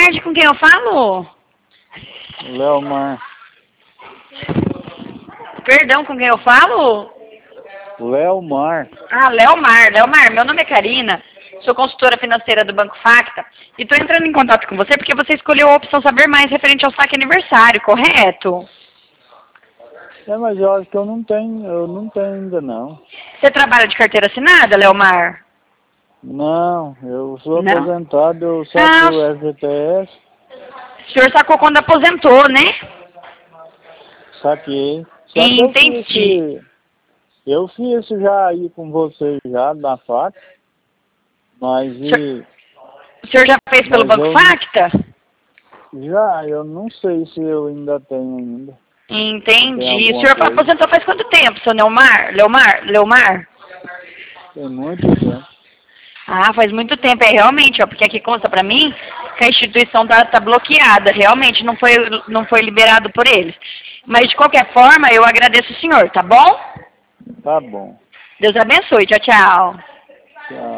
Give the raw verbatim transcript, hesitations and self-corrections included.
tarde, com quem eu falo? Leomar. Perdão, com quem eu falo? Leomar. Ah, Leomar. Leomar, meu nome é Karina, sou consultora financeira do Banco Facta e estou entrando em contato com você porque você escolheu a opção Saber Mais referente ao saque aniversário, correto? É, mas eu acho que eu não tenho, eu não tenho ainda não. Você trabalha de carteira assinada, Leomar? Não, eu sou Não. aposentado, eu saco Ah, o F G T S, o senhor sacou quando aposentou, né? saquei. Só que eu fiz Entendi. esse, eu fiz isso já aí com você já, na faca, mas O senhor, e, o senhor já fez pelo mas Banco eu Facta? já, eu não sei se eu ainda tenho ainda. Tem Entendi. O alguma senhor coisa. aposentou faz quanto tempo, seu Leomar? Leomar? Leomar? Tem muito tempo. Ah, faz muito tempo, é realmente, ó, porque aqui consta pra mim que a instituição tá, tá bloqueada, realmente não foi, não foi liberado por eles. Mas de qualquer forma, eu agradeço o senhor, tá bom? Tá bom. Deus abençoe, tchau, tchau. Tchau.